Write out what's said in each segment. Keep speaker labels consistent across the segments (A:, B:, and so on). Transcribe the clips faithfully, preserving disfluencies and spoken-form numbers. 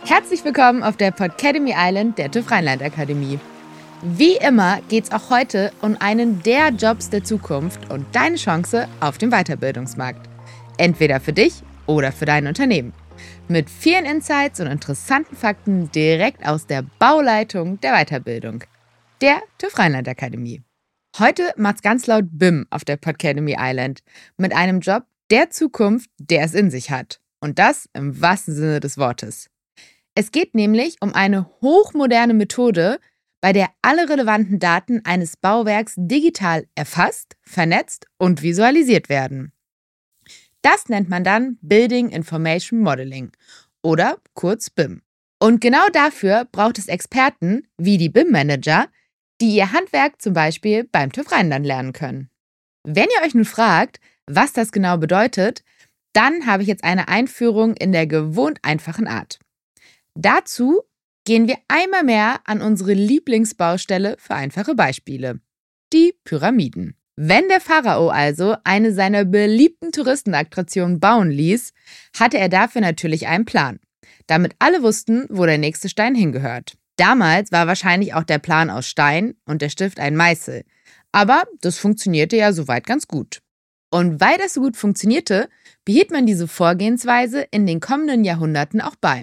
A: Herzlich willkommen auf der Podcademy Island der TÜV Rheinland Akademie. Wie immer geht es auch heute um einen der Jobs der Zukunft und deine Chance auf dem Weiterbildungsmarkt. Entweder für dich oder für dein Unternehmen. Mit vielen Insights und interessanten Fakten direkt aus der Bauleitung der Weiterbildung. Der TÜV Rheinland Akademie. Heute macht's ganz laut B I M auf der Podcademy Island mit einem Job der Zukunft, der es in sich hat. Und das im wahrsten Sinne des Wortes. Es geht nämlich um eine hochmoderne Methode, bei der alle relevanten Daten eines Bauwerks digital erfasst, vernetzt und visualisiert werden. Das nennt man dann Building Information Modeling oder kurz B I M. Und genau dafür braucht es Experten wie die B I M-Manager, die ihr Handwerk zum Beispiel beim TÜV Rheinland lernen können. Wenn ihr euch nun fragt, was das genau bedeutet, dann habe ich jetzt eine Einführung in der gewohnt einfachen Art. Dazu gehen wir einmal mehr an unsere Lieblingsbaustelle für einfache Beispiele, die Pyramiden. Wenn der Pharao also eine seiner beliebten Touristenattraktionen bauen ließ, hatte er dafür natürlich einen Plan, damit alle wussten, wo der nächste Stein hingehört. Damals war wahrscheinlich auch der Plan aus Stein und der Stift ein Meißel, aber das funktionierte ja soweit ganz gut. Und weil das so gut funktionierte, behielt man diese Vorgehensweise in den kommenden Jahrhunderten auch bei.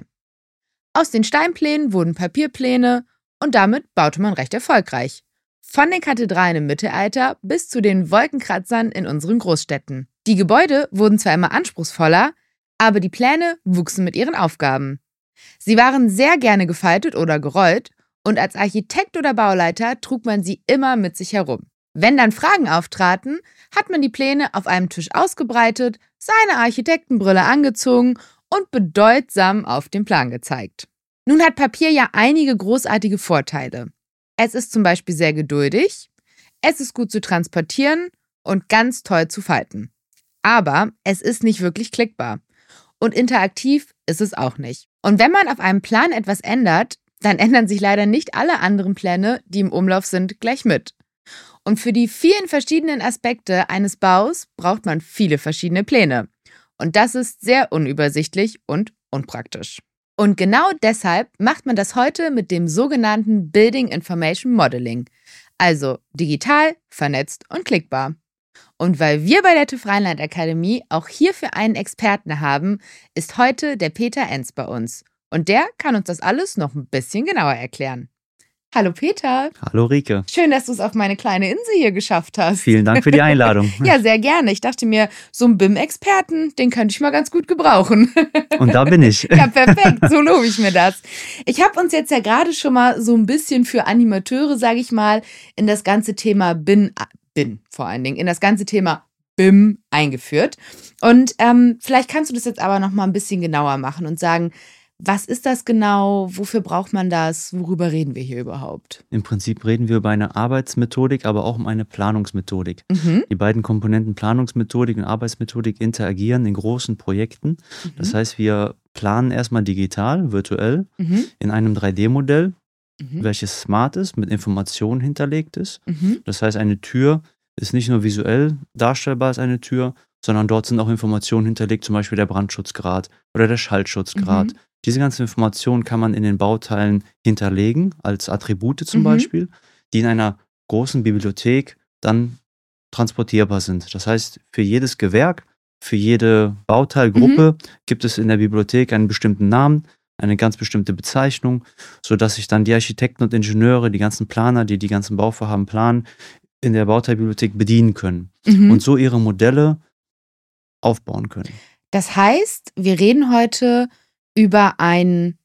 A: Aus den Steinplänen wurden Papierpläne und damit baute man recht erfolgreich. Von den Kathedralen im Mittelalter bis zu den Wolkenkratzern in unseren Großstädten. Die Gebäude wurden zwar immer anspruchsvoller, aber die Pläne wuchsen mit ihren Aufgaben. Sie waren sehr gerne gefaltet oder gerollt und als Architekt oder Bauleiter trug man sie immer mit sich herum. Wenn dann Fragen auftraten, hat man die Pläne auf einem Tisch ausgebreitet, seine Architektenbrille angezogen und bedeutsam auf den Plan gezeigt. Nun hat Papier ja einige großartige Vorteile. Es ist zum Beispiel sehr geduldig, es ist gut zu transportieren und ganz toll zu falten. Aber es ist nicht wirklich klickbar. Und interaktiv ist es auch nicht. Und wenn man auf einem Plan etwas ändert, dann ändern sich leider nicht alle anderen Pläne, die im Umlauf sind, gleich mit. Und für die vielen verschiedenen Aspekte eines Baus braucht man viele verschiedene Pläne. Und das ist sehr unübersichtlich und unpraktisch. Und genau deshalb macht man das heute mit dem sogenannten Building Information Modeling. Also digital, vernetzt und klickbar. Und weil wir bei der TÜV Rheinland Akademie auch hierfür einen Experten haben, ist heute der Peter Enz bei uns. Und der kann uns das alles noch ein bisschen genauer erklären. Hallo Peter.
B: Hallo Rike.
A: Schön, dass du es auf meine kleine Insel hier geschafft hast.
B: Vielen Dank für die Einladung.
A: Ja, sehr gerne. Ich dachte mir, so einen B I M-Experten, den könnte ich mal ganz gut gebrauchen.
B: Und da bin ich.
A: Ja, perfekt. So lobe ich mir das. Ich habe uns jetzt ja gerade schon mal so ein bisschen für Animateure, sage ich mal, in das ganze Thema B I M, B I M vor allen Dingen, in das ganze Thema B I M eingeführt. Und ähm, vielleicht kannst du das jetzt aber noch mal ein bisschen genauer machen und sagen, was ist das genau? Wofür braucht man das? Worüber reden wir hier überhaupt?
B: Im Prinzip reden wir über eine Arbeitsmethodik, aber auch um eine Planungsmethodik. Mhm. Die beiden Komponenten Planungsmethodik und Arbeitsmethodik interagieren in großen Projekten. Mhm. Das heißt, wir planen erstmal digital, virtuell, mhm. in einem drei D Modell, mhm. welches smart ist, mit Informationen hinterlegt ist. Mhm. Das heißt, eine Tür ist nicht nur visuell darstellbar als eine Tür, sondern dort sind auch Informationen hinterlegt, zum Beispiel der Brandschutzgrad oder der Schallschutzgrad. Mhm. Diese ganzen Informationen kann man in den Bauteilen hinterlegen, als Attribute zum mhm. Beispiel, die in einer großen Bibliothek dann transportierbar sind. Das heißt, für jedes Gewerk, für jede Bauteilgruppe mhm. gibt es in der Bibliothek einen bestimmten Namen, eine ganz bestimmte Bezeichnung, sodass sich dann die Architekten und Ingenieure, die ganzen Planer, die die ganzen Bauvorhaben planen, in der Bauteilbibliothek bedienen können mhm. und so ihre Modelle aufbauen können.
A: Das heißt, wir reden heute über ein,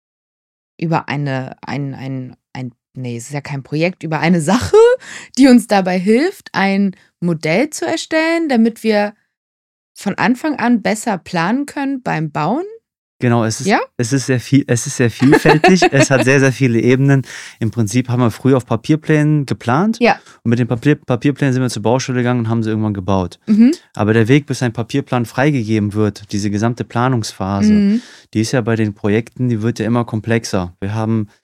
A: über eine, ein, ein, ein, nee, es ist ja kein Projekt, über eine Sache, die uns dabei hilft, ein Modell zu erstellen, damit wir von Anfang an besser planen können beim Bauen.
B: Genau, es ist,
A: ja?
B: es ist sehr viel, es ist sehr vielfältig, es hat sehr, sehr viele Ebenen. Im Prinzip haben wir früher auf Papierplänen geplant
A: ja.
B: und mit den Papier, Papierplänen sind wir zur Baustelle gegangen und haben sie irgendwann gebaut.
A: Mhm.
B: Aber der Weg, bis ein Papierplan freigegeben wird, diese gesamte Planungsphase, mhm. die ist ja bei den Projekten, die wird ja immer komplexer. Wir haben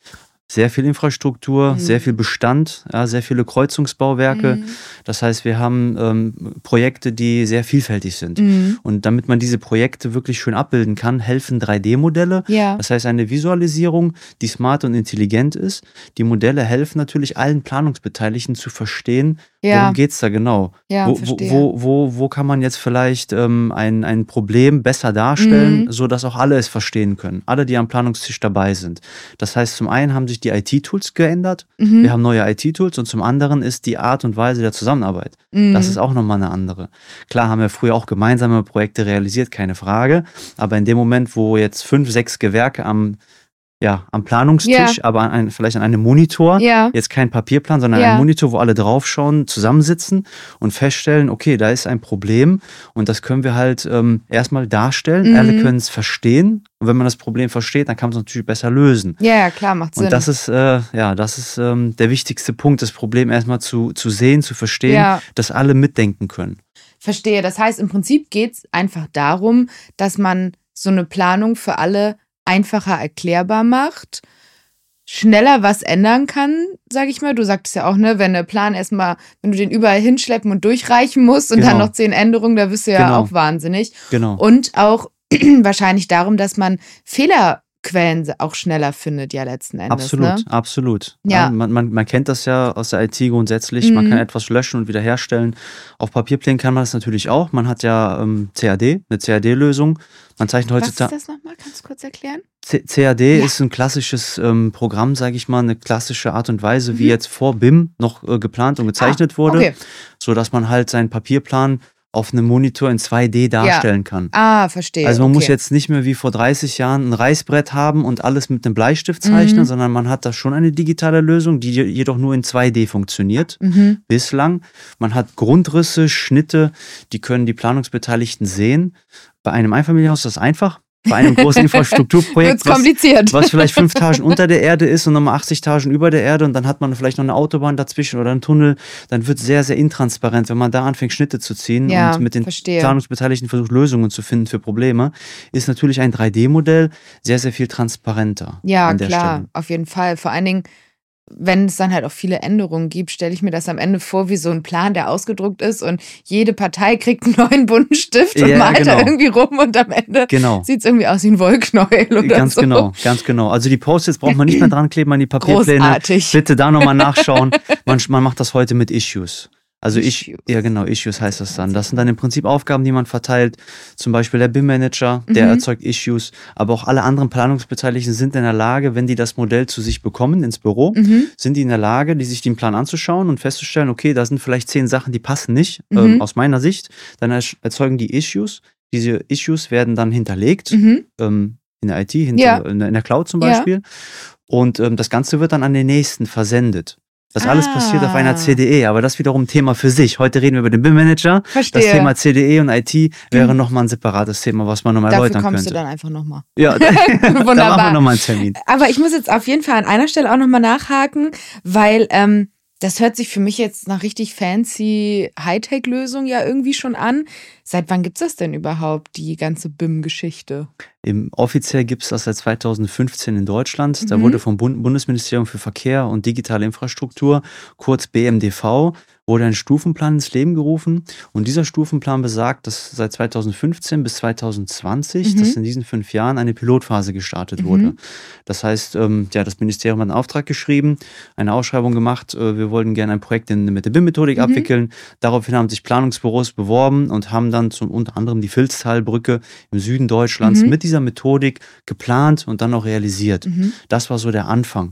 B: sehr viel Infrastruktur,
A: Mhm.
B: sehr viel Bestand, ja, sehr viele Kreuzungsbauwerke.
A: Mhm.
B: Das heißt, wir haben ähm, Projekte, die sehr vielfältig sind.
A: Mhm.
B: Und damit man diese Projekte wirklich schön abbilden kann, helfen drei D-Modelle.
A: Ja.
B: Das heißt, eine Visualisierung, die smart und intelligent ist. Die Modelle helfen natürlich allen Planungsbeteiligten zu verstehen,
A: Ja.
B: worum geht es da genau.
A: Ja,
B: Wo, wo,
A: verstehe.
B: wo, wo, wo kann man jetzt vielleicht ähm, ein, ein Problem besser darstellen,
A: Mhm.
B: sodass auch alle es verstehen können. Alle, die am Planungstisch dabei sind. Das heißt, zum einen haben sich die I T-Tools geändert.
A: Mhm.
B: Wir haben neue I T-Tools und zum anderen ist die Art und Weise der Zusammenarbeit.
A: Mhm.
B: Das ist auch nochmal eine andere. Klar haben wir früher auch gemeinsame Projekte realisiert, keine Frage. Aber in dem Moment, wo jetzt fünf, sechs Gewerke am, ja, am Planungstisch,
A: Ja.
B: aber an ein, vielleicht an einem Monitor,
A: Ja.
B: jetzt kein Papierplan, sondern
A: Ja.
B: ein Monitor, wo alle draufschauen, zusammensitzen und feststellen, okay, da ist ein Problem und das können wir halt ähm, erstmal darstellen.
A: Mhm.
B: Alle können es verstehen und wenn man das Problem versteht, dann kann man es natürlich besser lösen.
A: Ja, ja, klar, macht Sinn.
B: Und das ist, äh, ja, das ist ähm, der wichtigste Punkt, das Problem erstmal zu, zu sehen, zu verstehen,
A: Ja.
B: dass alle mitdenken können.
A: Verstehe. Das heißt, im Prinzip geht es einfach darum, dass man so eine Planung für alle einfacher erklärbar macht, schneller was ändern kann, sage ich mal. Du sagtest ja auch, ne, wenn der Plan erstmal, wenn du den überall hinschleppen und durchreichen musst und
B: Genau.
A: dann noch zehn Änderungen, da wirst du ja
B: Genau.
A: auch wahnsinnig.
B: Genau.
A: Und auch wahrscheinlich darum, dass man Fehlerquellen auch schneller findet, ja, letzten Endes.
B: Absolut,
A: Ne?
B: absolut.
A: Ja.
B: Ja, man, man, man kennt das ja aus der I T grundsätzlich. Man
A: Mhm.
B: kann etwas löschen und wiederherstellen. Auf Papierplänen kann man das natürlich auch. Man hat ja ähm, C A D, eine C A D-Lösung. Man zeichnet
A: Was ist
B: heutzutage.
A: das nochmal? Kannst du kurz erklären?
B: C- CAD
A: Ja.
B: ist ein klassisches ähm, Programm, sage ich mal, eine klassische Art und Weise, wie
A: Mhm.
B: jetzt vor B I M noch äh, geplant und gezeichnet
A: Ah,
B: wurde,
A: okay.
B: sodass man halt seinen Papierplan auf einem Monitor in zwei D darstellen kann.
A: Ah, verstehe.
B: Also man
A: okay.
B: muss jetzt nicht mehr wie vor dreißig Jahren ein Reißbrett haben und alles mit einem Bleistift zeichnen,
A: Mhm.
B: sondern man hat da schon eine digitale Lösung, die jedoch nur in zwei D funktioniert.
A: Mhm.
B: Bislang. Man hat Grundrisse, Schnitte, die können die Planungsbeteiligten sehen. Bei einem Einfamilienhaus ist das einfach. Bei einem großen Infrastrukturprojekt,
A: Wird's
B: was,
A: kompliziert.
B: was vielleicht fünf Etagen unter der Erde ist und nochmal achtzig Etagen über der Erde und dann hat man vielleicht noch eine Autobahn dazwischen oder einen Tunnel, dann wird es sehr, sehr intransparent, wenn man da anfängt, Schnitte zu ziehen
A: Ja,
B: und mit den
A: verstehe.
B: Planungsbeteiligten versucht, Lösungen zu finden für Probleme, ist natürlich ein drei D-Modell sehr, sehr viel transparenter
A: Ja,
B: an der
A: klar,
B: Stelle.
A: auf jeden Fall. Vor allen Dingen, wenn es dann halt auch viele Änderungen gibt, stelle ich mir das am Ende vor wie so ein Plan, der ausgedruckt ist und jede Partei kriegt einen neuen bunten Stift und
B: Ja,
A: malt
B: genau.
A: da irgendwie rum und am Ende
B: Genau.
A: sieht es irgendwie aus wie ein Wollknäuel oder
B: Ganz
A: so.
B: genau, ganz genau. Also die Post-its braucht man nicht mehr dran kleben an die Papierpläne.
A: Großartig.
B: Bitte da nochmal nachschauen. Man, man macht das heute mit Issues. Also ich,
A: Issues.
B: ja genau, Issues heißt das dann. Das sind dann im Prinzip Aufgaben, die man verteilt. Zum Beispiel der B I M-Manager, der
A: Mhm.
B: erzeugt Issues. Aber auch alle anderen Planungsbeteiligten sind in der Lage, wenn die das Modell zu sich bekommen ins Büro,
A: Mhm.
B: sind die in der Lage, die sich den Plan anzuschauen und festzustellen, okay, da sind vielleicht zehn Sachen, die passen nicht,
A: Mhm.
B: ähm, aus meiner Sicht. Dann ersch- erzeugen die Issues. Diese Issues werden dann hinterlegt,
A: Mhm.
B: ähm, in der I T, hinter,
A: Ja.
B: in, der, in der Cloud zum
A: Ja.
B: Beispiel. Und ähm, das Ganze wird dann an den nächsten versendet. Das alles passiert auf einer
A: Ah.
B: C D E, aber das wiederum ein Thema für sich. Heute reden wir über den B I M-Manager.
A: Verstehe.
B: Das Thema C D E und I T wäre nochmal ein separates Thema, was man nochmal
A: Dafür
B: erläutern
A: kommst
B: könnte.
A: du dann einfach nochmal.
B: Ja, da machen wir
A: Wunderbar.
B: nochmal einen Termin.
A: Aber ich muss jetzt auf jeden Fall an einer Stelle auch nochmal nachhaken, weil ähm, das hört sich für mich jetzt nach richtig fancy Hightech-Lösung ja irgendwie schon an. Seit wann gibt es das denn überhaupt, die ganze B I M-Geschichte?
B: Im, offiziell gibt es das seit zweitausendfünfzehn in Deutschland. Da
A: Mhm.
B: wurde vom Bund, Bundesministerium für Verkehr und digitale Infrastruktur, kurz B M D V, wurde ein Stufenplan ins Leben gerufen. Und dieser Stufenplan besagt, dass seit zweitausendfünfzehn bis zweitausendzwanzig,
A: Mhm.
B: dass in diesen fünf Jahren eine Pilotphase gestartet
A: Mhm.
B: wurde. Das heißt, ähm, ja, das Ministerium hat einen Auftrag geschrieben, eine Ausschreibung gemacht. Äh, wir wollten gerne ein Projekt in, mit der B I M-Methodik
A: Mhm.
B: abwickeln. Daraufhin haben sich Planungsbüros beworben und haben dann zum, unter anderem die Vilstalbrücke im Süden Deutschlands
A: Mhm.
B: mit dieser Methodik geplant und dann auch realisiert.
A: Mhm.
B: Das war so der Anfang.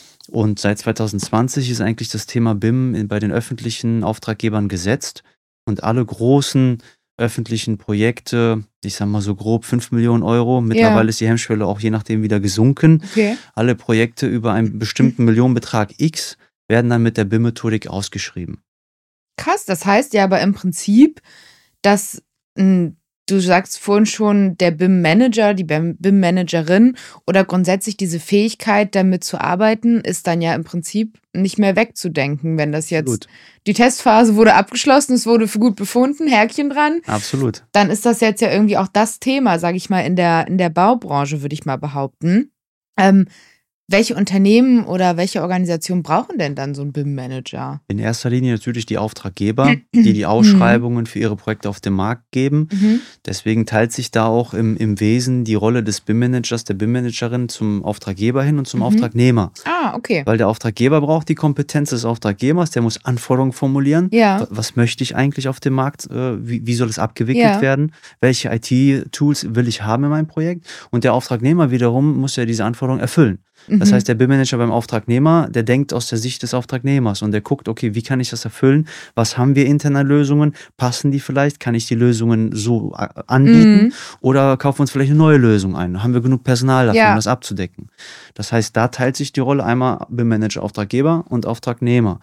B: Und seit zweitausendzwanzig ist eigentlich das Thema B I M in, bei den öffentlichen Auftraggebern gesetzt. Und alle großen öffentlichen Projekte, ich sag mal so grob fünf Millionen Euro, mittlerweile ist die Hemmschwelle auch je nachdem wieder gesunken.
A: Okay.
B: Alle Projekte über einen bestimmten Millionenbetrag X werden dann mit der B I M-Methodik ausgeschrieben.
A: Krass, das heißt ja aber im Prinzip, dass mh, du sagst vorhin schon, der B I M-Manager, die B I M-Managerin oder grundsätzlich diese Fähigkeit, damit zu arbeiten, ist dann ja im Prinzip nicht mehr wegzudenken, wenn das jetzt
B: Absolut.
A: die Testphase wurde abgeschlossen, es wurde für gut befunden, Häkchen dran,
B: Absolut.
A: dann ist das jetzt ja irgendwie auch das Thema, sage ich mal, in der, in der Baubranche, würde ich mal behaupten. Ähm, welche Unternehmen oder welche Organisationen brauchen denn dann so einen B I M-Manager?
B: In erster Linie natürlich die Auftraggeber, die die Ausschreibungen für ihre Projekte auf den Markt geben.
A: Mhm.
B: Deswegen teilt sich da auch im, im Wesen die Rolle des B I M-Managers, der B I M-Managerin zum Auftraggeber hin und zum
A: Mhm.
B: Auftragnehmer.
A: Ah, okay.
B: Weil der Auftraggeber braucht die Kompetenz des Auftraggebers, der muss Anforderungen formulieren.
A: Ja.
B: Was möchte ich eigentlich auf dem Markt? Äh, Wie, wie soll es abgewickelt
A: Ja.
B: werden? Welche I T-Tools will ich haben in meinem Projekt? Und der Auftragnehmer wiederum muss ja diese Anforderungen erfüllen. Das
A: Mhm.
B: heißt, der B I M-Manager beim Auftragnehmer, der denkt aus der Sicht des Auftragnehmers und der guckt, okay, wie kann ich das erfüllen? Was haben wir interne Lösungen? Passen die vielleicht? Kann ich die Lösungen so äh, anbieten?
A: Mhm.
B: Oder kaufen wir uns vielleicht eine neue Lösung ein? Haben wir genug Personal dafür,
A: Ja.
B: um das abzudecken? Das heißt, da teilt sich die Rolle einmal B I M-Manager, Auftraggeber und Auftragnehmer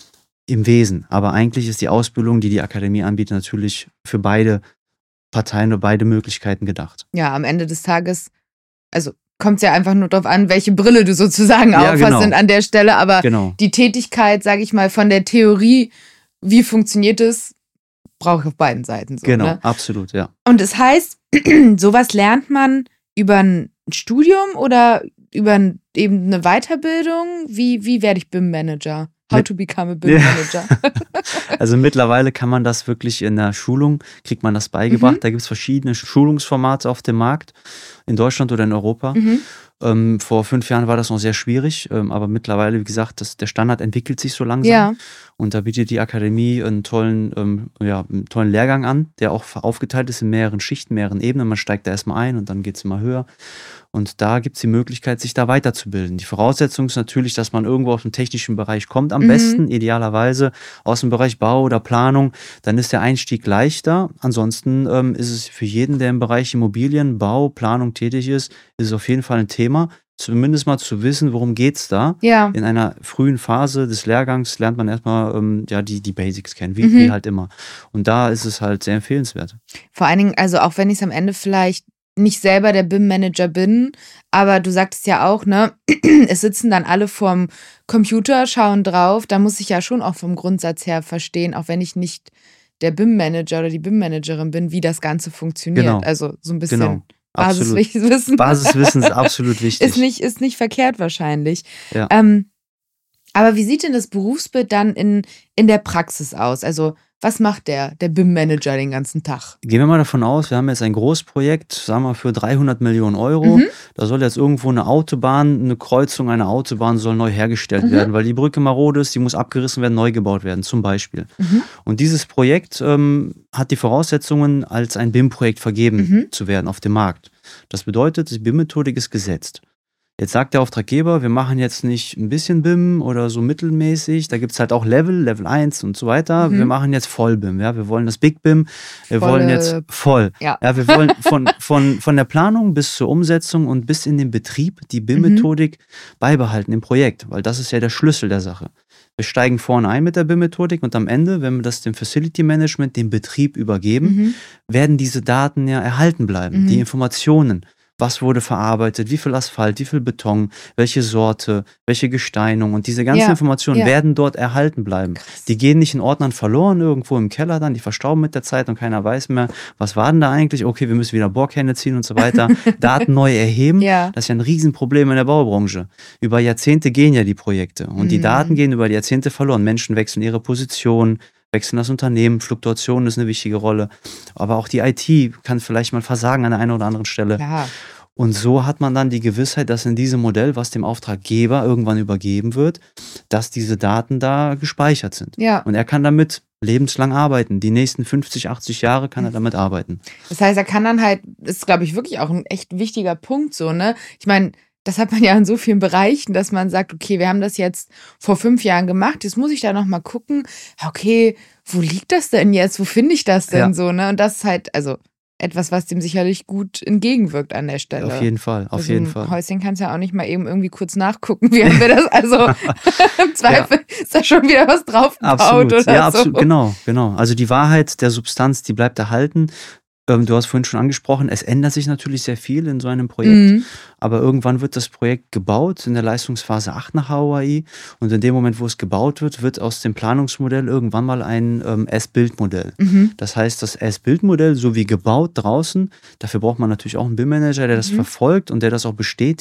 B: im Wesen. Aber eigentlich ist die Ausbildung, die die Akademie anbietet, natürlich für beide Parteien oder beide Möglichkeiten gedacht.
A: Ja, am Ende des Tages, also kommt es ja einfach nur darauf an, welche Brille du sozusagen
B: Ja,
A: aufhast
B: genau.
A: sind an der Stelle. Aber
B: Genau.
A: die Tätigkeit, sage ich mal, von der Theorie, wie funktioniert es, brauche ich auf beiden Seiten so.
B: Genau,
A: Ne?
B: absolut, ja.
A: Und das heißt, sowas lernt man über ein Studium oder über ein, eben eine Weiterbildung? Wie, wie werde ich B I M-Manager? How
B: Mit-
A: to become a B I M-Manager?
B: Also mittlerweile kann man das wirklich in der Schulung, kriegt man das beigebracht.
A: Mhm.
B: Da gibt es verschiedene Schulungsformate auf dem Markt, in Deutschland oder in Europa.
A: Mhm.
B: Ähm, vor fünf Jahren war das noch sehr schwierig, ähm, aber mittlerweile, wie gesagt, das, der Standard entwickelt sich so langsam.
A: Ja.
B: Und da bietet die Akademie einen tollen, ähm, ja, einen tollen Lehrgang an, der auch aufgeteilt ist in mehreren Schichten, mehreren Ebenen. Man steigt da erstmal ein und dann geht es immer höher. Und da gibt es die Möglichkeit, sich da weiterzubilden. Die Voraussetzung ist natürlich, dass man irgendwo aus dem technischen Bereich kommt, am
A: Mhm.
B: besten, idealerweise aus dem Bereich Bau oder Planung. Dann ist der Einstieg leichter. Ansonsten ähm, ist es für jeden, der im Bereich Immobilien, Bau, Planung tätig ist, ist es auf jeden Fall ein Thema. Zumindest mal zu wissen, worum geht es da.
A: Ja.
B: In einer frühen Phase des Lehrgangs lernt man erstmal ähm, ja, die, die Basics kennen, wie,
A: Mhm.
B: wie halt immer. Und da ist es halt sehr empfehlenswert.
A: Vor allen Dingen, also auch wenn ich es am Ende vielleicht nicht selber der B I M-Manager bin, aber du sagtest ja auch, ne, es sitzen dann alle vorm Computer, schauen drauf, da muss ich ja schon auch vom Grundsatz her verstehen, auch wenn ich nicht der B I M-Manager oder die B I M-Managerin bin, wie das Ganze funktioniert.
B: Genau.
A: Also so ein bisschen
B: Genau. Absolut.
A: Basiswissen.
B: Basiswissen ist absolut wichtig.
A: ist nicht, ist nicht verkehrt wahrscheinlich.
B: Ja.
A: Ähm, aber wie sieht denn das Berufsbild dann in, in der Praxis aus? Also was macht der, der B I M-Manager den ganzen Tag?
B: Gehen wir mal davon aus, wir haben jetzt ein Großprojekt, sagen wir für dreihundert Millionen Euro.
A: Mhm.
B: Da soll jetzt irgendwo eine Autobahn, eine Kreuzung einer Autobahn soll neu hergestellt
A: Mhm.
B: werden, weil die Brücke marode ist, die muss abgerissen werden, neu gebaut werden, zum Beispiel.
A: Mhm.
B: Und dieses Projekt ähm, hat die Voraussetzungen, als ein B I M-Projekt vergeben
A: Mhm.
B: zu werden auf dem Markt. Das bedeutet, die B I M-Methodik ist gesetzt. Jetzt sagt der Auftraggeber, wir machen jetzt nicht ein bisschen B I M oder so mittelmäßig, da gibt es halt auch Level, Level eins und so weiter.
A: Mhm.
B: Wir machen jetzt Voll-B I M, ja? Wir wollen das Big B I M, wir
A: Volle-
B: wollen jetzt voll.
A: Ja.
B: Ja, wir wollen von, von, von der Planung bis zur Umsetzung und bis in den Betrieb die B I M-Methodik beibehalten im Projekt, weil das ist ja der Schlüssel der Sache. Wir steigen vorne ein mit der B I M-Methodik und am Ende, wenn wir das dem Facility Management, dem Betrieb übergeben,
A: Mhm.
B: werden diese Daten ja erhalten bleiben,
A: Mhm.
B: die Informationen. Was wurde verarbeitet, wie viel Asphalt, wie viel Beton, welche Sorte, welche Gesteinung und diese ganzen
A: Ja,
B: Informationen
A: ja.
B: werden dort erhalten bleiben.
A: Krass.
B: Die gehen nicht in Ordnern verloren, irgendwo im Keller dann, die verstauben mit der Zeit und keiner weiß mehr, was war denn da eigentlich? Okay, wir müssen wieder Bohrkerne ziehen und so weiter, Daten neu erheben.
A: Ja.
B: Das ist ja ein Riesenproblem in der Baubranche. Über Jahrzehnte gehen ja die Projekte und die
A: Mhm.
B: Daten gehen über die Jahrzehnte verloren. Menschen wechseln ihre Position, wechseln das Unternehmen, Fluktuation ist eine wichtige Rolle. Aber auch die I T kann vielleicht mal versagen an der einen oder anderen Stelle.
A: Klar.
B: Und so hat man dann die Gewissheit, dass in diesem Modell, was dem Auftraggeber irgendwann übergeben wird, dass diese Daten da gespeichert sind.
A: Ja.
B: Und er kann damit lebenslang arbeiten. Die nächsten fünfzig, achtzig Jahre kann er damit arbeiten.
A: Das heißt, er kann dann halt, das ist, glaube ich, wirklich auch ein echt wichtiger Punkt so, ne? Ich meine, das hat man ja in so vielen Bereichen, dass man sagt, okay, wir haben das jetzt vor fünf Jahren gemacht, jetzt muss ich da nochmal gucken, okay, wo liegt das denn jetzt? Wo finde ich das denn
B: Ja.
A: so, ne? Und das ist halt, also etwas, was dem sicherlich gut entgegenwirkt an der Stelle.
B: Auf jeden Fall, auf
A: Also
B: jeden
A: im
B: Fall.
A: Häuschen kannst du ja auch nicht mal eben irgendwie kurz nachgucken, wie haben wir das, also im Zweifel ist da schon wieder was draufgebaut
B: Absolut,
A: oder
B: ja,
A: so.
B: absolut, genau, genau. Also die Wahrheit der Substanz, die bleibt erhalten. Ähm, du hast vorhin schon angesprochen, es ändert sich natürlich sehr viel in so einem Projekt,
A: Mhm.
B: aber irgendwann wird das Projekt gebaut in der Leistungsphase acht nach H O A I und in dem Moment, wo es gebaut wird, wird aus dem Planungsmodell irgendwann mal ein ähm, S-Bild-Modell.
A: Mhm.
B: Das heißt, das S-Bild-Modell, so wie gebaut draußen, dafür braucht man natürlich auch einen B I M-Manager, der das
A: Mhm.
B: verfolgt und der das auch bestätigt,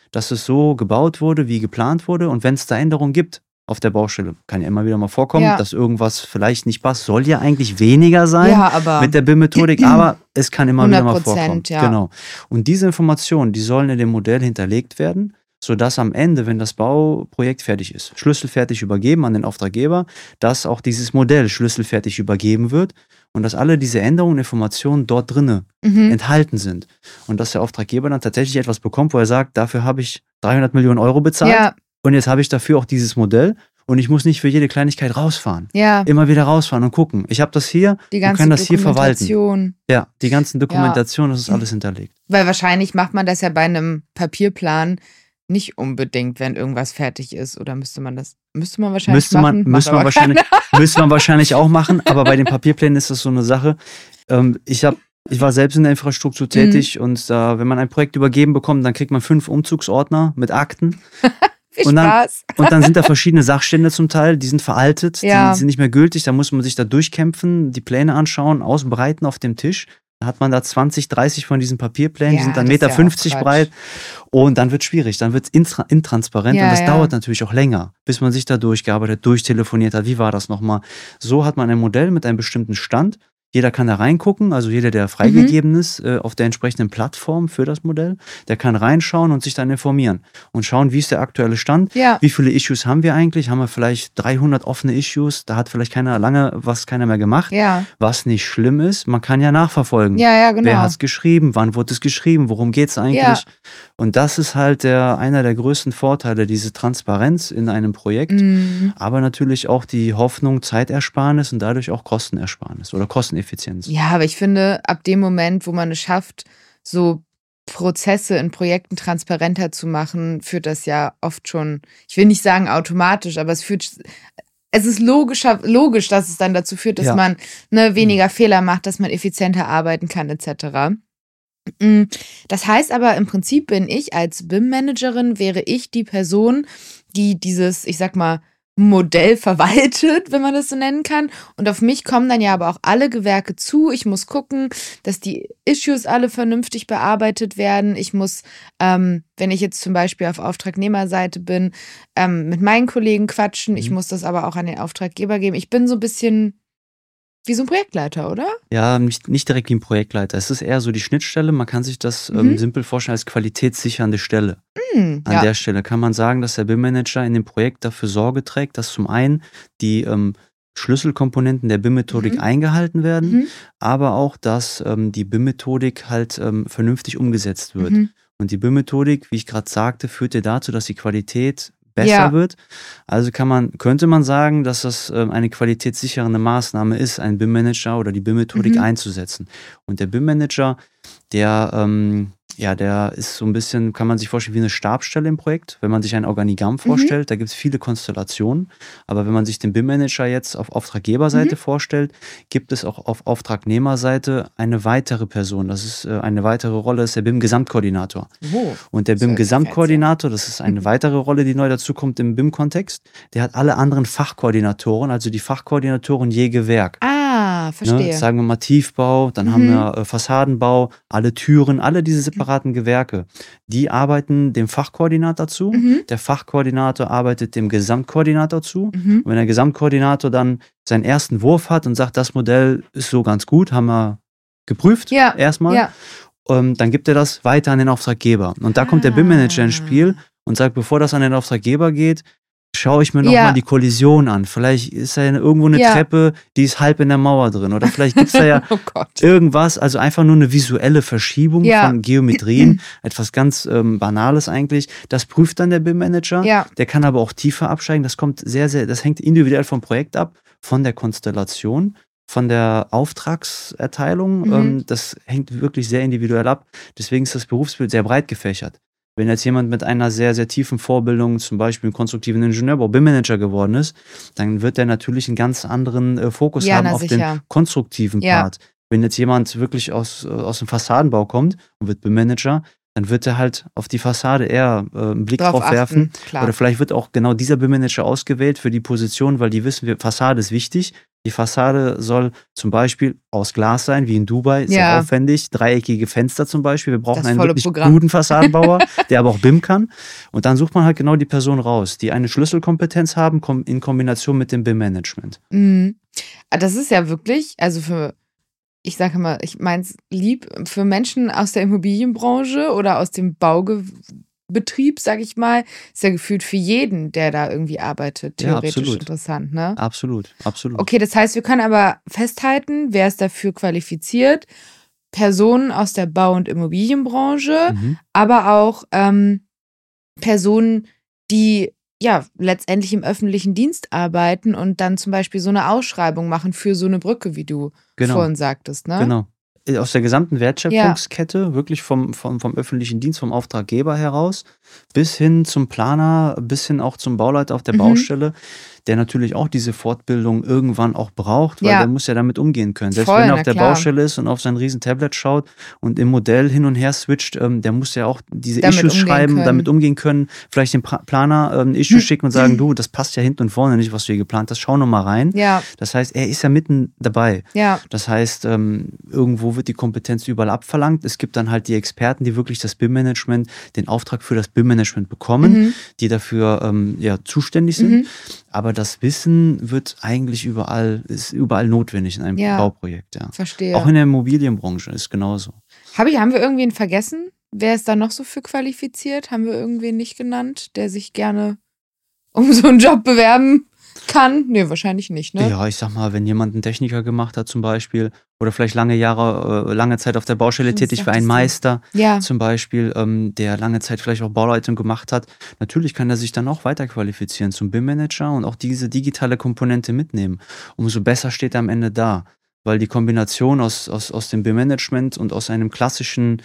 B: dass es so gebaut wurde, wie geplant wurde. Und wenn es da Änderungen gibt auf der Baustelle, kann ja immer wieder mal vorkommen,
A: Ja.
B: dass irgendwas vielleicht nicht passt. Soll ja eigentlich weniger sein
A: Ja, aber
B: mit der B I M-Methodik, aber es kann immer wieder mal
A: hundert Prozent,
B: vorkommen.
A: ja.
B: Genau. Und diese Informationen, die sollen in dem Modell hinterlegt werden, sodass am Ende, wenn das Bauprojekt fertig ist, schlüsselfertig übergeben an den Auftraggeber, dass auch dieses Modell schlüsselfertig übergeben wird und dass alle diese Änderungen und Informationen dort drinne
A: mhm.
B: enthalten sind. Und dass der Auftraggeber dann tatsächlich etwas bekommt, wo er sagt, dafür habe ich dreihundert Millionen Euro bezahlt
A: Ja,
B: und jetzt habe ich dafür auch dieses Modell und ich muss nicht für jede Kleinigkeit rausfahren.
A: ja,
B: Immer wieder rausfahren und gucken. Ich habe das hier
A: die
B: und
A: ganze
B: kann das hier verwalten.
A: Dokumentation.
B: Ja, die ganzen Dokumentationen, das ist alles hinterlegt.
A: Weil wahrscheinlich macht man das ja bei einem Papierplan nicht unbedingt, wenn irgendwas fertig ist. Oder müsste man das, müsste man wahrscheinlich
B: Müsste man,
A: machen? Macht
B: müsste man
A: aber
B: wahrscheinlich, müsste man wahrscheinlich auch machen, aber bei den Papierplänen ist das so eine Sache. Ähm, ich habe Ich war selbst in der Infrastruktur tätig und da, wenn man ein Projekt übergeben bekommt, dann kriegt man fünf Umzugsordner mit Akten.
A: Viel
B: Und dann,
A: Spaß.
B: und dann sind da verschiedene Sachstände zum Teil, die sind veraltet,
A: Ja.
B: die sind nicht mehr gültig, da muss man sich da durchkämpfen, die Pläne anschauen, ausbreiten auf dem Tisch. Da hat man da zwanzig, dreißig von diesen Papierplänen, die
A: Ja,
B: sind dann
A: das ist
B: eins Komma
A: ja
B: fünfzig
A: auch
B: Meter
A: Quatsch.
B: breit und dann wird es schwierig, dann wird es intra intransparent
A: Ja,
B: und das
A: ja.
B: dauert natürlich auch länger, bis man sich da durchgearbeitet, durchtelefoniert hat. Wie war das nochmal? So hat man ein Modell mit einem bestimmten Stand. Jeder kann da reingucken, also jeder, der freigegeben
A: Mhm.
B: ist äh, auf der entsprechenden Plattform für das Modell, der kann reinschauen und sich dann informieren und schauen, wie ist der aktuelle Stand,
A: Ja.
B: wie viele Issues haben wir eigentlich, haben wir vielleicht dreihundert offene Issues, da hat vielleicht keiner lange was keiner mehr gemacht,
A: Ja.
B: was nicht schlimm ist, man kann ja nachverfolgen.
A: Ja, ja, genau.
B: Wer hat es geschrieben, wann wurde es geschrieben, worum geht es eigentlich?
A: Ja.
B: Und das ist halt der, einer der größten Vorteile, diese Transparenz in einem Projekt,
A: Mhm.
B: aber natürlich auch die Hoffnung, Zeitersparnis und dadurch auch Kostenersparnis oder Kosteneffizienz.
A: Ja, aber ich finde, ab dem Moment, wo man es schafft, so Prozesse in Projekten transparenter zu machen, führt das ja oft schon, ich will nicht sagen automatisch, aber es führt, es ist logischer, logisch, dass es dann dazu führt, dass
B: Ja.
A: man ne, weniger Fehler macht, dass man effizienter arbeiten kann, et cetera. Mm, Das heißt aber, im Prinzip bin ich als B I M-Managerin, wäre ich die Person, die dieses, ich sag mal, Modell verwaltet, wenn man das so nennen kann. Und auf mich kommen dann ja aber auch alle Gewerke zu. Ich muss gucken, dass die Issues alle vernünftig bearbeitet werden. Ich muss, ähm, wenn ich jetzt zum Beispiel auf Auftragnehmerseite bin, ähm, mit meinen Kollegen quatschen. Ich
B: Mhm.
A: muss das aber auch an den Auftraggeber geben. Ich bin so ein bisschen wie so ein Projektleiter, oder?
B: Ja, nicht, nicht direkt wie ein Projektleiter. Es ist eher so die Schnittstelle. Man kann sich das
A: Mhm.
B: ähm, simpel vorstellen als qualitätssichernde Stelle.
A: Hm,
B: An
A: ja.
B: der Stelle kann man sagen, dass der B I M-Manager in dem Projekt dafür Sorge trägt, dass zum einen die ähm, Schlüsselkomponenten der B I M-Methodik
A: Mhm.
B: eingehalten werden,
A: Mhm.
B: aber auch, dass ähm, die B I M-Methodik halt ähm, vernünftig umgesetzt wird.
A: Mhm.
B: Und die B I M-Methodik, wie ich gerade sagte, führt ja dazu, dass die Qualität besser
A: Ja.
B: wird. Also kann man, könnte man sagen, dass das ähm, eine qualitätssichernde Maßnahme ist, einen B I M-Manager oder die B I M-Methodik
A: Mhm.
B: einzusetzen. Und der B I M-Manager, der, ähm, ja, der ist so ein bisschen, kann man sich vorstellen, wie eine Stabsstelle im Projekt. Wenn man sich ein Organigramm
A: Mhm.
B: vorstellt, da gibt es viele Konstellationen. Aber wenn man sich den B I M-Manager jetzt auf Auftraggeberseite
A: Mhm.
B: vorstellt, gibt es auch auf Auftragnehmerseite eine weitere Person. Das ist äh, eine weitere Rolle, das ist der B I M-Gesamtkoordinator.
A: Oh,
B: Und der
A: das hört sich
B: B I M-Gesamtkoordinator, das ist eine
A: Mhm.
B: weitere Rolle, die neu dazukommt im B I M-Kontext, der hat alle anderen Fachkoordinatoren, also die Fachkoordinatoren je Gewerk.
A: Ah,
B: Ne?
A: verstehe.
B: Sagen wir mal Tiefbau, dann haben
A: Mhm.
B: wir äh, Fassadenbau, alle Türen, alle diese separaten Gewerke. Die arbeiten dem Fachkoordinator zu.
A: Mhm.
B: Der Fachkoordinator arbeitet dem Gesamtkoordinator zu.
A: Mhm.
B: Und wenn der Gesamtkoordinator dann seinen ersten Wurf hat und sagt, das Modell ist so ganz gut, haben wir geprüft
A: Ja,
B: erstmal,
A: ja.
B: ähm, dann gibt er das weiter an den Auftraggeber. Und da kommt der B I M-Manager ins
A: Ah.
B: Spiel und sagt, bevor das an den Auftraggeber geht, schaue ich mir nochmal
A: Ja.
B: die Kollision an. Vielleicht ist da irgendwo eine
A: Ja.
B: Treppe, die ist halb in der Mauer drin. Oder vielleicht gibt es da ja
A: Oh Gott.
B: irgendwas, also einfach nur eine visuelle Verschiebung
A: Ja.
B: von Geometrien, etwas ganz ähm, Banales eigentlich. Das prüft dann der B I M-Manager.
A: Ja.
B: Der kann aber auch tiefer absteigen. Das kommt sehr, sehr, das hängt individuell vom Projekt ab, von der Konstellation, von der Auftragserteilung.
A: Mhm.
B: Ähm, das hängt wirklich sehr individuell ab. Deswegen ist das Berufsbild sehr breit gefächert. Wenn jetzt jemand mit einer sehr, sehr tiefen Vorbildung, zum Beispiel im konstruktiven Ingenieurbau, B I M-Manager geworden ist, dann wird er natürlich einen ganz anderen äh, Fokus
A: Ja,
B: haben
A: na
B: auf
A: sicher.
B: den konstruktiven
A: Ja.
B: Part. Wenn jetzt jemand wirklich aus, äh, aus dem Fassadenbau kommt und wird B I M-Manager, dann wird er halt auf die Fassade eher äh, einen Blick
A: Drauf
B: drauf,
A: achten,
B: werfen.
A: klar.
B: Oder vielleicht wird auch genau dieser B I M-Manager ausgewählt für die Position, weil die wissen, wir, Fassade ist wichtig. Die Fassade soll zum Beispiel aus Glas sein, wie in Dubai, ist
A: Ja.
B: auch aufwendig. Dreieckige Fenster zum Beispiel. Wir brauchen
A: Das
B: einen
A: volle
B: wirklich
A: Programm.
B: guten Fassadenbauer, der aber auch B I M kann. Und dann sucht man halt genau die Person raus, die eine Schlüsselkompetenz haben kom- in Kombination mit dem B I M-Management.
A: Mhm. Ah, Das ist ja wirklich, also für, ich sage mal, ich meine es lieb, für Menschen aus der Immobilienbranche oder aus dem Baubetrieb, sage ich mal, ist ja gefühlt für jeden, der da irgendwie arbeitet,
B: Ja,
A: theoretisch
B: absolut.
A: interessant, ne?
B: Absolut, absolut.
A: Okay, das heißt, wir können aber festhalten, wer ist dafür qualifiziert? Personen aus der Bau- und Immobilienbranche,
B: Mhm.
A: aber auch ähm, Personen, die ja letztendlich im öffentlichen Dienst arbeiten und dann zum Beispiel so eine Ausschreibung machen für so eine Brücke, wie du
B: Genau,
A: vorhin sagtest, ne?
B: genau. Äh, Aus der gesamten
A: Ja,
B: Wertschöpfungskette, wirklich vom, vom, vom öffentlichen Dienst, vom Auftraggeber heraus, bis hin zum Planer, bis hin auch zum Bauleiter auf der
A: mhm.
B: Baustelle, der natürlich auch diese Fortbildung irgendwann auch braucht, weil der
A: Ja,
B: muss ja damit umgehen können. Selbst wenn
A: voll,
B: er
A: na
B: auf der
A: klar.
B: Baustelle ist und auf sein riesen Tablet schaut und im Modell hin und her switcht, ähm, der muss ja auch diese
A: Damit
B: Issues
A: umgehen
B: schreiben, damit
A: können.
B: umgehen können, vielleicht dem pra Planer ähm, ein Issue schicken und sagen, du, das passt ja hinten und vorne nicht, was du hier geplant hast, schau noch mal rein.
A: Ja,
B: Das heißt, er ist ja mitten dabei.
A: ja,
B: Das heißt, ähm, irgendwo wird die Kompetenz überall abverlangt. Es gibt dann halt die Experten, die wirklich das B I M-Management, den Auftrag für das B I M-Management bekommen,
A: mhm.
B: die dafür ähm, ja, zuständig sind.
A: Mhm.
B: Aber das Wissen wird eigentlich überall, ist überall notwendig in einem
A: Ja,
B: Bauprojekt, ja. Auch
A: verstehe.
B: in der Immobilienbranche ist genauso.
A: Hab ich, haben wir irgendwen vergessen? Wer ist da noch so für qualifiziert? Haben wir irgendwen nicht genannt, der sich gerne um so einen Job bewerben kann? Nee, wahrscheinlich nicht, ne?
B: Ja, ich sag mal, wenn jemand einen Techniker gemacht hat zum Beispiel oder vielleicht lange Jahre, äh, lange Zeit auf der Baustelle
A: Das
B: tätig war, ein
A: sagtest du.
B: Meister
A: Ja,
B: zum Beispiel, ähm, der lange Zeit vielleicht auch Bauleitung gemacht hat, natürlich kann er sich dann auch weiterqualifizieren zum B I M-Manager und auch diese digitale Komponente mitnehmen. Umso besser steht er am Ende da, weil die Kombination aus, aus, aus dem B I M-Management und aus einem klassischen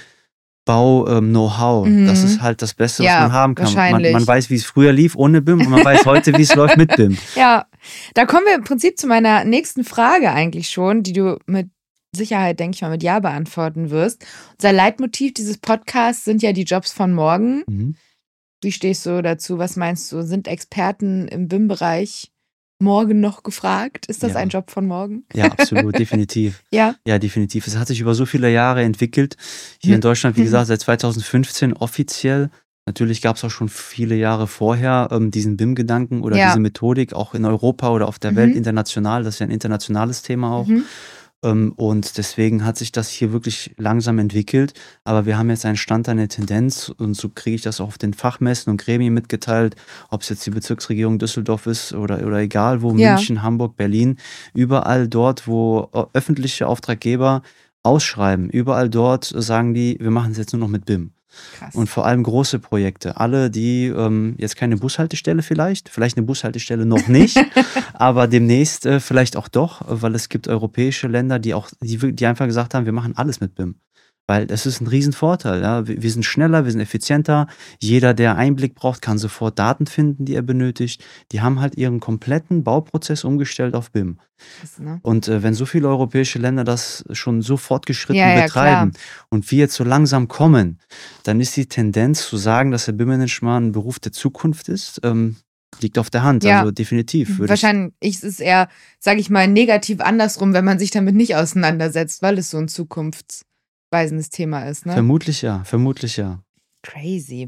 B: Bau-Know-how, das ist
A: mhm.
B: halt das Beste, was man
A: Ja,
B: haben kann. Man, man
A: wahrscheinlich.
B: weiß, wie es früher lief ohne B I M und man weiß heute, wie es läuft mit B I M.
A: Ja, da kommen wir im Prinzip zu meiner nächsten Frage eigentlich schon, die du mit Sicherheit, denke ich mal, mit Ja beantworten wirst. Unser Leitmotiv dieses Podcasts sind ja die Jobs von morgen.
B: Mhm.
A: Wie stehst du dazu? Was meinst du? Sind Experten im B I M-Bereich morgen noch gefragt? Ist das ein
B: Ja.
A: Job von morgen?
B: Ja, absolut, definitiv.
A: Ja.
B: Ja, definitiv. Es hat sich über so viele Jahre entwickelt. Hier in Deutschland, wie gesagt, seit zweitausendfünfzehn offiziell. Natürlich gab es auch schon viele Jahre vorher ähm, diesen B I M-Gedanken oder
A: Ja.
B: diese Methodik, auch in Europa oder auf der Welt
A: Mhm.
B: international. Das ist ja ein internationales Thema auch.
A: Mhm.
B: Ähm, und deswegen hat sich das hier wirklich langsam entwickelt. Aber wir haben jetzt einen Stand, eine Tendenz und so kriege ich das auch auf den Fachmessen und Gremien mitgeteilt, ob es jetzt die Bezirksregierung Düsseldorf ist oder, oder egal wo,
A: Ja.
B: München, Hamburg, Berlin, überall dort, wo äh, öffentliche Auftraggeber ausschreiben, überall dort sagen die, wir machen es jetzt nur noch mit B I M.
A: Krass.
B: Und vor allem große Projekte. Alle, die ähm, jetzt keine Bushaltestelle vielleicht, vielleicht eine Bushaltestelle noch nicht, aber demnächst äh, vielleicht auch doch, weil es gibt europäische Länder, die auch, die, wir- die einfach gesagt haben, wir machen alles mit B I M. Weil das ist ein Riesenvorteil. Ja? Wir, wir sind schneller, wir sind effizienter. Jeder, der Einblick braucht, kann sofort Daten finden, die er benötigt. Die haben halt ihren kompletten Bauprozess umgestellt auf B I M.
A: Krass, ne?
B: Und äh, wenn so viele europäische Länder das schon so fortgeschritten
A: Ja, ja,
B: betreiben und wir jetzt so langsam kommen, dann ist die Tendenz zu sagen, dass der B I M-Management ein Beruf der Zukunft ist, ähm, liegt auf der Hand.
A: Ja.
B: Also definitiv. würde ich-
A: Wahrscheinlich ist es eher, sage ich mal, negativ andersrum, wenn man sich damit nicht auseinandersetzt, weil es so ein zukunftsweisendes Thema ist, ne?
B: Vermutlich ja, vermutlich ja.
A: Crazy.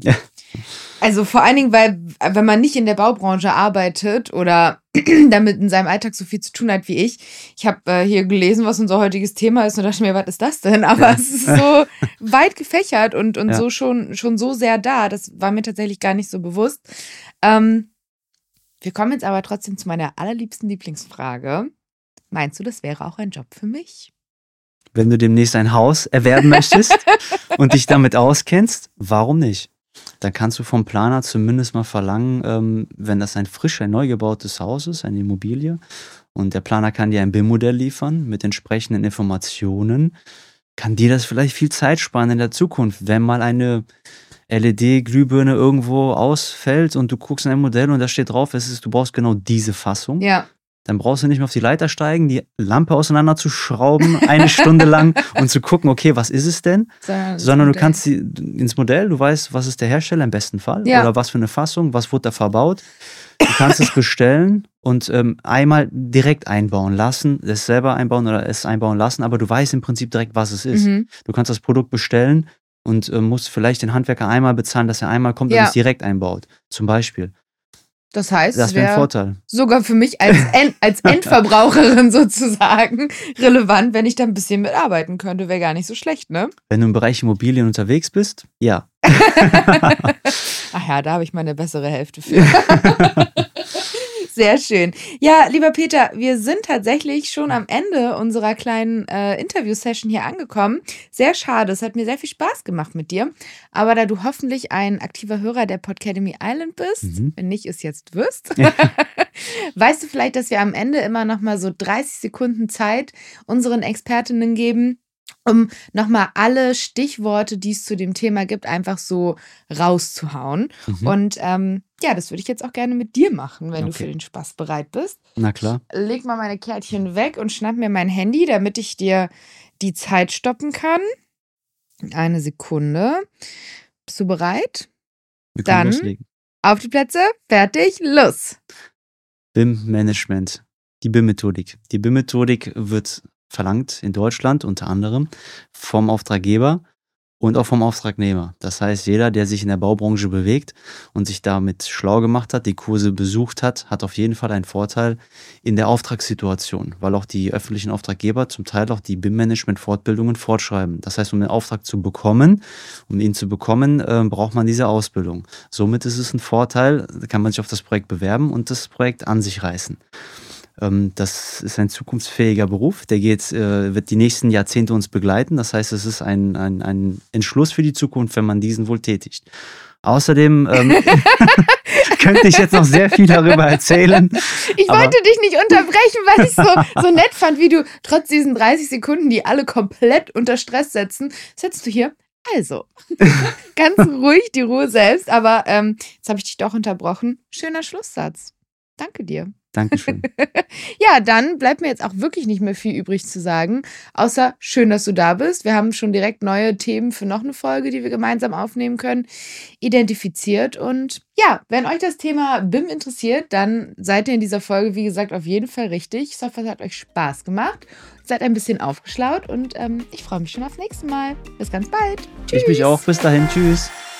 A: Also vor allen Dingen, weil wenn man nicht in der Baubranche arbeitet oder damit in seinem Alltag so viel zu tun hat wie ich, ich habe äh, hier gelesen, was unser heutiges Thema ist und dachte mir, was ist das denn? Aber
B: Ja.
A: es ist so weit gefächert und, und
B: Ja.
A: so schon, schon so sehr da. Das war mir tatsächlich gar nicht so bewusst. Ähm, wir kommen jetzt aber trotzdem zu meiner allerliebsten Lieblingsfrage. Meinst du, das wäre auch ein Job für mich?
B: Wenn du demnächst ein Haus erwerben möchtest und dich damit auskennst, warum nicht? Dann kannst du vom Planer zumindest mal verlangen, ähm, wenn das ein frisch, ein neu gebautes Haus ist, eine Immobilie, und der Planer kann dir ein B I M-Modell liefern mit entsprechenden Informationen, kann dir das vielleicht viel Zeit sparen in der Zukunft, wenn mal eine L E D-Glühbirne irgendwo ausfällt und du guckst in ein Modell und da steht drauf, es ist, du brauchst genau diese Fassung.
A: Ja.
B: dann brauchst du nicht mehr auf die Leiter steigen, die Lampe auseinanderzuschrauben, eine Stunde lang und zu gucken, okay, was ist es denn?
A: Sondern,
B: Sondern du kannst die, ins Modell, du weißt, was ist der Hersteller im besten Fall
A: Ja.
B: oder was für eine Fassung, was wurde da verbaut. Du kannst es bestellen und ähm, einmal direkt einbauen lassen, es selber einbauen oder es einbauen lassen, aber du weißt im Prinzip direkt, was es ist.
A: Mhm.
B: Du kannst das Produkt bestellen und äh, musst vielleicht den Handwerker einmal bezahlen, dass er einmal kommt
A: Ja.
B: und es direkt einbaut. Zum Beispiel.
A: Das heißt,
B: Das
A: es
B: wäre ein
A: wäre
B: Vorteil.
A: sogar für mich als, End, als Endverbraucherin sozusagen relevant, wenn ich da ein bisschen mitarbeiten könnte. Wäre gar nicht so schlecht, ne?
B: Wenn du im Bereich Immobilien unterwegs bist, ja.
A: Ach ja, da habe ich meine bessere Hälfte für. Sehr schön. Ja, lieber Peter, wir sind tatsächlich schon am Ende unserer kleinen äh, Interview-Session hier angekommen. Sehr schade, es hat mir sehr viel Spaß gemacht mit dir. Aber da du hoffentlich ein aktiver Hörer der Podcademy Island bist,
B: Mhm.
A: wenn nicht es jetzt wirst, weißt du vielleicht, dass wir am Ende immer noch mal so dreißig Sekunden Zeit unseren Expertinnen geben, um nochmal alle Stichworte, die es zu dem Thema gibt, einfach so rauszuhauen.
B: Mhm.
A: Und ähm, ja, das würde ich jetzt auch gerne mit dir machen, wenn du
B: Okay.
A: für den Spaß bereit bist.
B: Na klar.
A: Leg mal meine Kärtchen weg und schnapp mir mein Handy, damit ich dir die Zeit stoppen kann. Eine Sekunde. Bist du bereit?
B: Wir können
A: Dann-
B: loslegen.
A: Auf die Plätze, fertig, los!
B: B I M-Management. Die B I M-Methodik. Die B I M-Methodik wird verlangt in Deutschland unter anderem vom Auftraggeber und auch vom Auftragnehmer. Das heißt, jeder, der sich in der Baubranche bewegt und sich damit schlau gemacht hat, die Kurse besucht hat, hat auf jeden Fall einen Vorteil in der Auftragssituation, weil auch die öffentlichen Auftraggeber zum Teil auch die B I M-Management-Fortbildungen fortschreiben. Das heißt, um den Auftrag zu bekommen, um ihn zu bekommen, äh, braucht man diese Ausbildung. Somit ist es ein Vorteil, da kann man sich auf das Projekt bewerben und das Projekt an sich reißen. Ähm, das ist ein zukunftsfähiger Beruf, der geht, äh, wird die nächsten Jahrzehnte uns begleiten. Das heißt, es ist ein, ein, ein Entschluss für die Zukunft, wenn man diesen wohl tätigt. Außerdem ähm, könnte ich jetzt noch sehr viel darüber erzählen.
A: Ich
B: Aber-
A: wollte dich nicht unterbrechen, weil ich so, so nett fand, wie du trotz diesen dreißig Sekunden, die alle komplett unter Stress setzen, setzt du hier. Also, ganz ruhig die Ruhe selbst, aber ähm, jetzt habe ich dich doch unterbrochen. Schöner Schlusssatz. Danke dir.
B: Dankeschön.
A: Ja, dann bleibt mir jetzt auch wirklich nicht mehr viel übrig zu sagen, außer schön, dass du da bist. Wir haben schon direkt neue Themen für noch eine Folge, die wir gemeinsam aufnehmen können, identifiziert. Und ja, wenn euch das Thema B I M interessiert, dann seid ihr in dieser Folge, wie gesagt, auf jeden Fall richtig. Ich hoffe, es hat euch Spaß gemacht. Seid ein bisschen aufgeschlaut und ähm, ich freue mich schon aufs nächste Mal. Bis ganz bald. Tschüss.
B: Ich mich auch. Bis dahin. Tschüss.